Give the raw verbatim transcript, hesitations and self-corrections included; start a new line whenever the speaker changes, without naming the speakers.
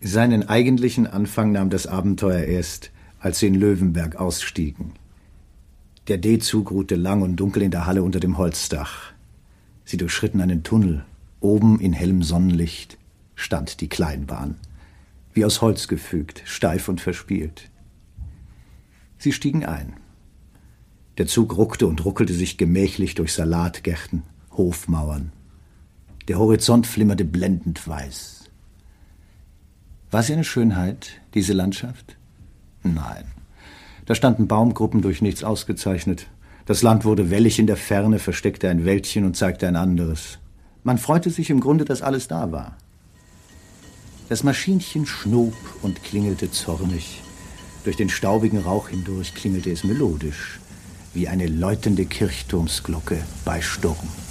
Seinen eigentlichen Anfang nahm das Abenteuer erst, als sie in Löwenberg ausstiegen. Der D-Zug ruhte lang und dunkel in der Halle unter dem Holzdach. Sie durchschritten einen Tunnel. Oben in hellem Sonnenlicht stand die Kleinbahn, wie aus Holz gefügt, steif und verspielt. Sie stiegen ein. Der Zug ruckte und ruckelte sich gemächlich durch Salatgärten, Hofmauern. Der Horizont flimmerte blendend weiß. War sie eine Schönheit, diese Landschaft? Nein. Da standen Baumgruppen durch nichts ausgezeichnet. Das Land wurde wellig in der Ferne, versteckte ein Wäldchen und zeigte ein anderes. Man freute sich im Grunde, dass alles da war. Das Maschinchen schnob und klingelte zornig. Durch den staubigen Rauch hindurch klingelte es melodisch, wie eine läutende Kirchturmsglocke bei Sturm.